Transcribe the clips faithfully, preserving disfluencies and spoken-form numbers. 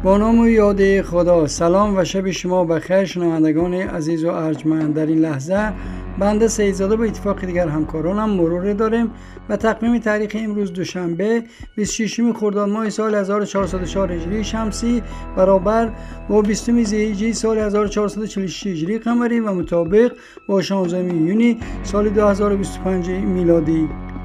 با نام و یاد خدا. سلام و شب شما بخیر شنوندگان عزیز و ارجمند. در این لحظه بنده سیدزاده با اتفاق دیگر همکارانم مرور داریم و تقویم تاریخ امروز دوشنبه بیست و ششم خرداد ماه سال هزار و چهارصد و چهار هجری شمسی برابر با بیستم ذی‌الحجه سال هزار و چهارصد و چهل و شش هجری قمری و مطابق با شانزدهم یونی سال دو هزار و بیست و پنج میلادی.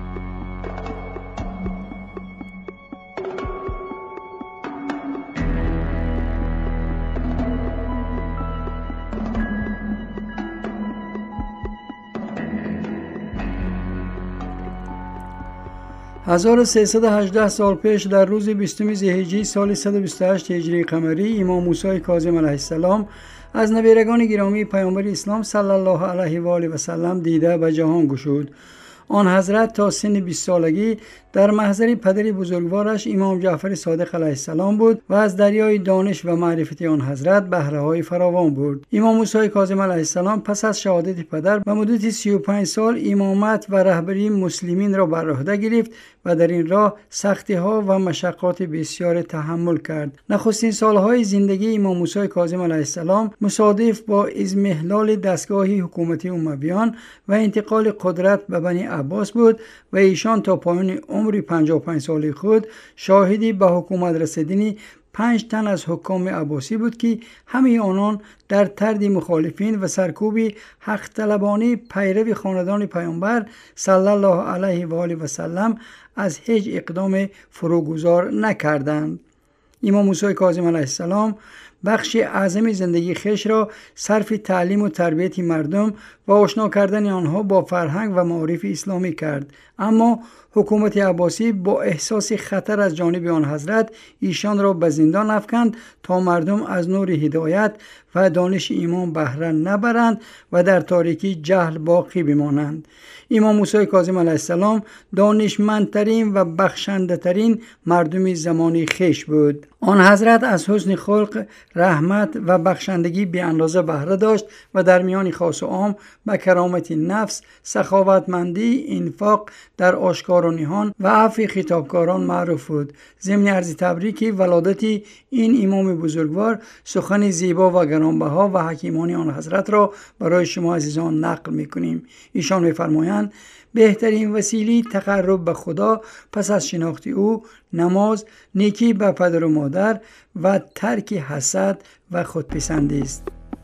هزار و سیصد و هجده سال پیش در روز بیستم ذی‌الحجه سال صد و بیست و هشت هجری قمری امام موسی کاظم علیه السلام از نبیرگان گرامی پیامبر اسلام صلی الله علیه و آله و سلم دیده به جهان گشود. آن حضرت تا سن بیست سالگی در محضر پدر بزرگوارش امام جعفر صادق علیه السلام بود و از دریای دانش و معرفت آن حضرت بهره های فراوان برد. امام موسی کاظم علیه السلام پس از شهادت پدر و مدت سی و پنج سال امامت و رهبری مسلمین را بر عهده گرفت و در این راه سختی ها و مشقات بسیار تحمل کرد. نخستین سالهای زندگی امام موسی کاظم علیه السلام مصادف با اضمحلال دستگاه حکومتی امویان و انتقال قدرت به بنی عباس بود و ایشان تا پایان عمر پنجاه و پنج ساله خود شاهدی به حکومت رسیدن پنج تن از حکام عباسی بود که همه آنان در طرد مخالفین و سرکوب حق طلبانه پیرو خاندان پیامبر صلی الله علیه و آله و سلم از هیچ اقدام فروگذار نکردند. امام موسی کاظم علیه السلام بخش اعظم زندگی خویش را صرف تعلیم و تربیت مردم و آشنا کردن آنها با فرهنگ و معارف اسلامی کرد، اما حکومت عباسی با احساس خطر از جانب آن حضرت ایشان را به زندان افکند تا مردم از نور هدایت و دانش ایمان بهره نبرند و در تاریکی جهل باقی بمانند. امام موسی کاظم علیه السلام دانشمندترین و بخشنده ترین مردم زمان خویش بود. آن حضرت از حسن خلق، رحمت و بخشندگی بی اندازه بهره داشت و در میان خاص و عام به کرامت نفس، سخاوتمندی، انفاق در آشکار و نهان و عفو خطابکاران معروف بود. ضمن عرض تبریک ولادت این امام بزرگوار سخن زیبا و گرانبها و حکیمانه آن حضرت را برای شما عزیزان نقل می‌کنیم. ایشان می‌فرمایند بهترین وسیله تقرب به خدا پس از شناخت او نماز، نیکی به پدر و مادر و ترک حسد و خودپسندی است.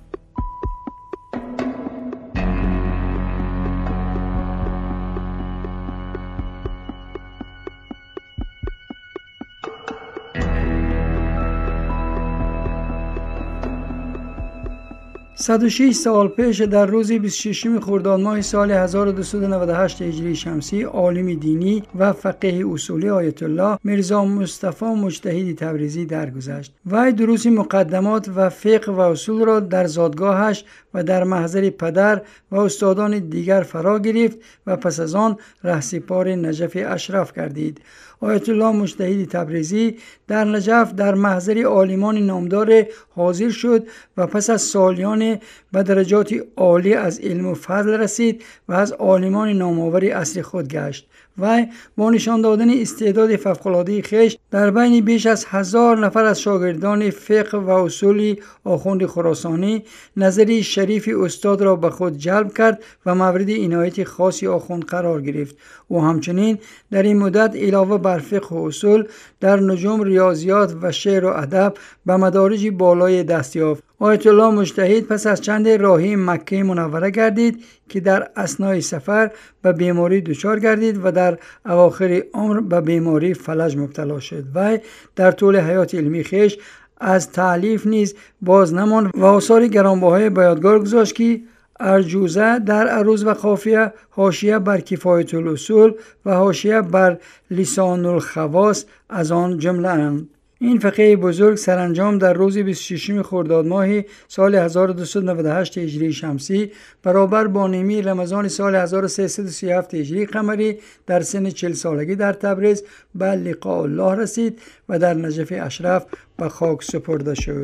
صد و شش سال پیش در روز بیست و ششم خرداد ماه سال هزار و دویست و نود و هشت هجری شمسی عالم دینی و فقیه اصولی آیت الله میرزا مصطفی مجتهد تبریزی درگذشت. وی دروس مقدمات و فقه و اصول را در زادگاهش و در محضر پدر و استادان دیگر فرا گرفت و پس از آن رهسپار نجف اشرف گردید. آیت الله مجتهد تبریزی در نجف در محضر عالمان نامدار حاضر شد و پس از سالیان به درجات عالی از علم و فضل رسید و از عالمان نامآور عصر خود گشت. و با نشان دادن استعداد فوق‌العاده خویش در بین بیش از هزار نفر از شاگردان فقه و اصول آخوند خراسانی نظری شریف استاد را به خود جلب کرد و مورد عنایت خاصی آخوند قرار گرفت. او همچنین در این مدت علاوه بر فقه و اصول در نجوم، ریاضیات و شعر و ادب به مدارج بالای دست یافت. آیت الله مجتهد پس از چند راهی مکه منوره گردید که در اثنای سفر به بیماری دچار گردید و در اواخر عمر به بیماری فلج مبتلا شد. و در طول حیات علمی خویش از تألیف نیز باز نماند و آثار گرانبهای به یادگار گذاشت که ارجوزه در عروض و قافیه، حاشیه بر کفایت الاصول و حاشیه بر لسان الخواص از آن جمله اند. این فقیه بزرگ سرانجام در روز بیست و ششم خرداد ماه سال هزار و دویست و نود و هشت هجری شمسی برابر با نیمه رمضان سال هزار و سیصد و سی و هفت هجری قمری در سن چهل سالگی در تبریز به لقاء الله رسید و در نجف اشرف به خاک سپرده شد.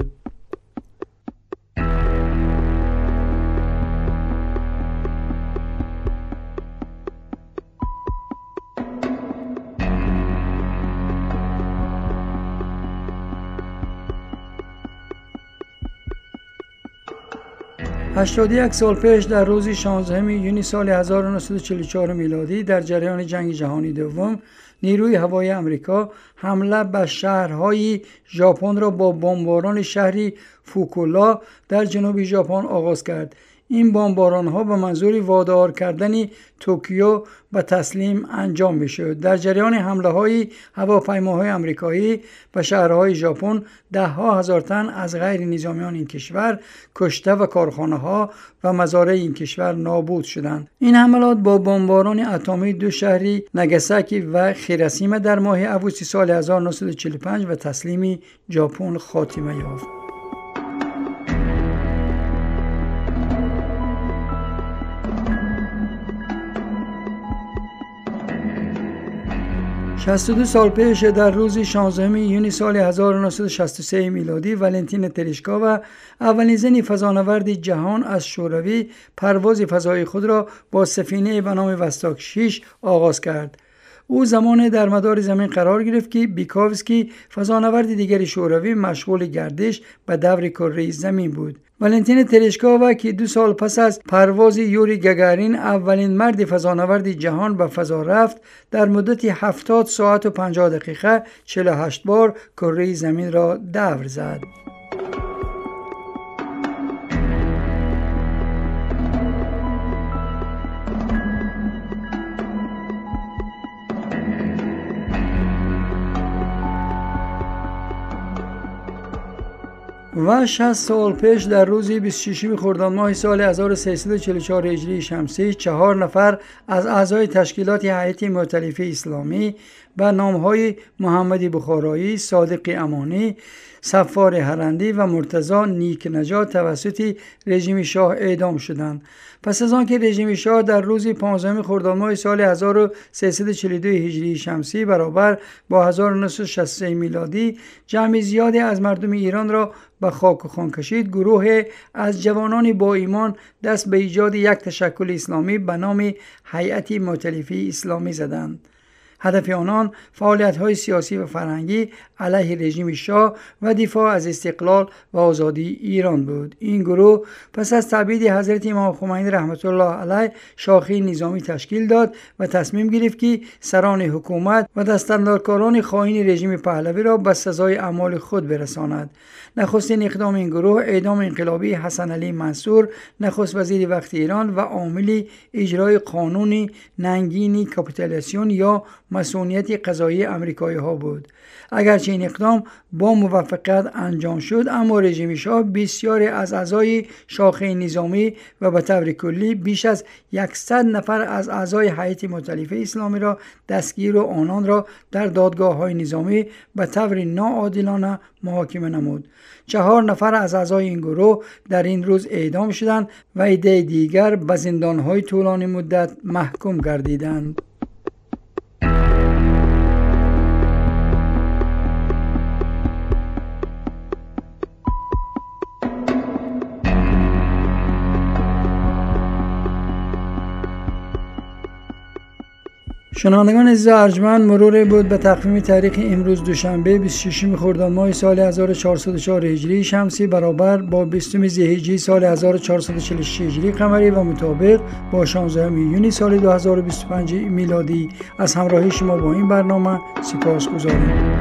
هشتاد و یک سال پیش در روز شانزدهم یونیو سال هزار و نهصد و چهل و چهار میلادی در جریان جنگ جهانی دوم نیروی هوایی آمریکا حمله به شهرهای ژاپن را با بمباران شهری فوکولا در جنوب ژاپن آغاز کرد. این بمباران ها به منظور وادار کردن توکیو به تسلیم انجام می شد. در جریان حمله های هواپیماهای آمریکایی به شهرهای ژاپن ده ها هزار تن از غیر نظامیان این کشور کشته و کارخانه ها و مزارع این کشور نابود شدند. این حملات با بمباران اتمی دو شهری ناگاساکی و هیروشیما در ماه اوت سال هزار و نهصد و چهل و پنج و تسلیم ژاپن خاتمه یافت. شصت و دو سال پیش در روز شانزدهم یونیو سال هزار و نهصد و شصت و سه میلادی والنتینا ترشکووا اولین زن فضانورد جهان از شوروی پرواز فضایی خود را با سفینه به نام وستاک شش آغاز کرد. او زمان در مدار زمین قرار گرفت که بیکاوسکی فضانورد دیگر شوروی مشغول گردش به دور کره زمین بود. والنتینا ترشکووا که دو سال پس از پرواز یوری گاگارین اولین مرد فضانورد جهان به فضا رفت، در مدت هفتاد ساعت و پنجاه دقیقه چهل و هشت بار کره زمین را دور زد. و شصت سال پیش در روز بیست و ششم خرداد ماه سال هزار و سیصد و چهل و چهار هجری شمسی چهار نفر از اعضای تشکیلات هیئت مؤتلفه اسلامی به نامهای محمد بخارایی، صادق امانی، صفار هرندی و مرتضی نیک نژاد توسط رژیم شاه اعدام شدند. پس از آنکه رژیم شاه در روز پانزدهم خرداد ماه سال هزار و سیصد و چهل و دو هجری شمسی برابر با هزار و نهصد و شصت و سه میلادی جمع زیادی از مردم ایران را به خاک و خون کشید، گروه از جوانان با ایمان دست به ایجاد یک تشکل اسلامی به نام هیئت مؤتلفه اسلامی زدند. هدف آنان فعالیت‌های سیاسی و فرهنگی علیه رژیم شاه و دفاع از استقلال و آزادی ایران بود. این گروه پس از تبعید حضرت امام خمینی رحمت الله علیه شاخه نظامی تشکیل داد و تصمیم گرفت که سران حکومت و دستاندارکاران خائن رژیم پهلوی را به سزای اعمال خود برساند. نخستین اقدام این گروه اعدام انقلابی حسن علی منصور، نخست وزیر وقت ایران و عامل اجرای قانون ننگین کاپیتولیسیون یا مسئولیت قضایی امریکایی ها بود. اگرچه این اقدام با موفقیت انجام شد، اما رژیم شاه بسیاری از اعضای شاخه نظامی و به طور کلی بیش از صد نفر از اعضای هیئت مؤتلفه اسلامی را دستگیر و آنان را در دادگاه‌های نظامی به طور ناعادلانه محاکمه نمود. چهار نفر از اعضای این گروه در این روز اعدام شدند و عده دیگر به زندان‌های طولانی مدت محکوم گردیدند. شنوندگان عزیز ارجمند، مرور بود به تقویم تاریخ امروز دوشنبه بیست و ششم خرداد ماه سال هزار و چهارصد و چهار هجری شمسی برابر با بیستم ذی‌حجه سال هزار و چهارصد و چهل و شش هجری قمری و مطابق با شانزدهم یونیو سال دو هزار و بیست و پنج میلادی از همراهی شما با این برنامه سپاسگزارم.